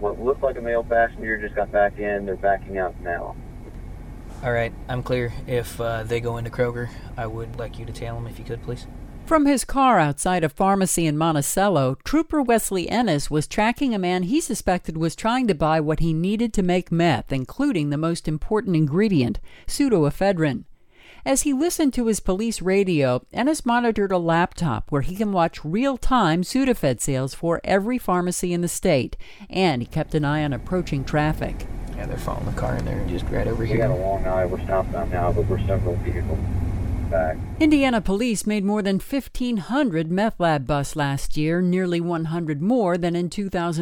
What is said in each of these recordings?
What looked like a male passenger just got back in. They're backing out now. All right, I'm clear. If they go into Kroger, I would like you to tail them if you could, please. From his car outside a pharmacy in Monticello, Trooper Wesley Ennis was tracking a man he suspected was trying to buy what he needed to make meth, including the most important ingredient, pseudoephedrine. As he listened to his police radio, Ennis monitored a laptop where he can watch real-time Sudafed sales for every pharmacy in the state, and he kept an eye on approaching traffic. Yeah, they're following the car in there just right over here. We got a long eye. We're southbound now, but we're several vehicles back. Indiana police made more than 1,500 meth lab busts last year, nearly 100 more than in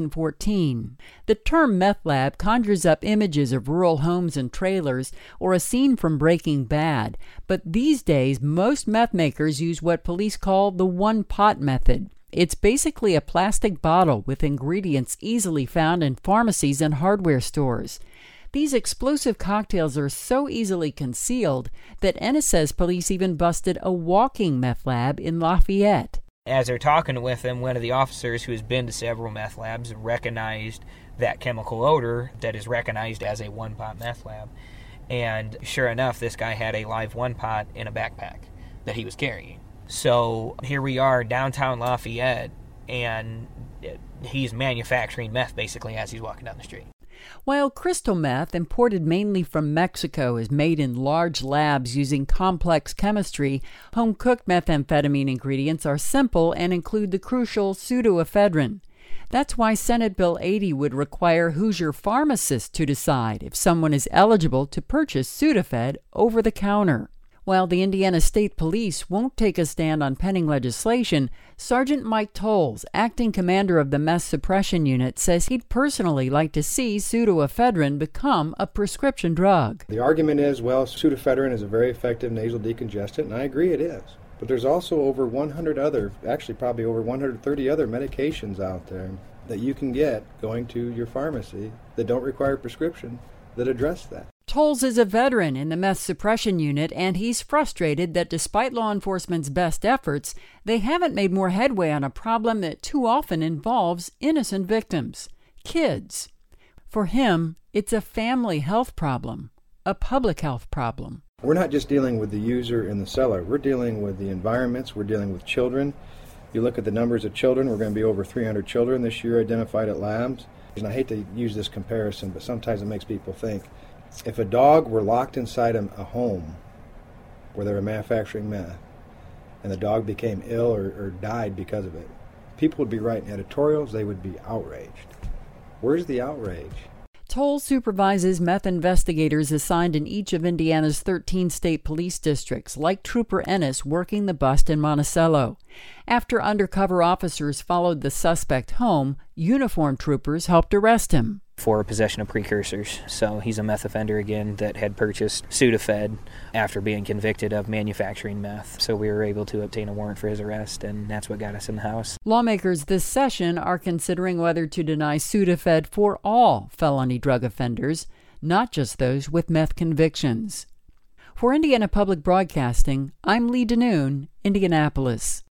2014. The term meth lab conjures up images of rural homes and trailers or a scene from Breaking Bad. But these days, most meth makers use what police call the one-pot method. It's basically a plastic bottle with ingredients easily found in pharmacies and hardware stores. These explosive cocktails are so easily concealed that Ennis says police even busted a walking meth lab in Lafayette. As they're talking with him, one of the officers who has been to several meth labs recognized that chemical odor that is recognized as a one-pot meth lab. And sure enough, this guy had a live one-pot in a backpack that he was carrying. So here we are downtown Lafayette, and he's manufacturing meth basically as he's walking down the street. While crystal meth, imported mainly from Mexico, is made in large labs using complex chemistry, home-cooked methamphetamine ingredients are simple and include the crucial pseudoephedrine. That's why Senate Bill 80 would require Hoosier pharmacists to decide if someone is eligible to purchase Sudafed over the counter. While the Indiana State Police won't take a stand on pending legislation, Sergeant Mike Tolles, acting commander of the Meth Suppression Unit, says he'd personally like to see pseudoephedrine become a prescription drug. The argument is, well, pseudoephedrine is a very effective nasal decongestant, and I agree it is. But there's also over 100 other, actually probably over 130 other medications out there that you can get going to your pharmacy that don't require prescription that address that. Tolles is a veteran in the Meth Suppression Unit, and he's frustrated that despite law enforcement's best efforts, they haven't made more headway on a problem that too often involves innocent victims, kids. For him, it's a family health problem, a public health problem. We're not just dealing with the user in the cellar. We're dealing with the environments. We're dealing with children. You look at the numbers of children, we're going to be over 300 children this year identified at labs. And I hate to use this comparison, but sometimes it makes people think. If a dog were locked inside a home where they were manufacturing meth and the dog became ill or died because of it, people would be writing editorials, they would be outraged. Where's the outrage? Tolles supervises meth investigators assigned in each of Indiana's 13 state police districts, like Trooper Ennis working the bust in Monticello. After undercover officers followed the suspect home, uniformed troopers helped arrest him. For possession of precursors. So he's a meth offender again that had purchased Sudafed after being convicted of manufacturing meth. So we were able to obtain a warrant for his arrest, and that's what got us in the house. Lawmakers this session are considering whether to deny Sudafed for all felony drug offenders, not just those with meth convictions. For Indiana Public Broadcasting, I'm Lee Denoon, Indianapolis.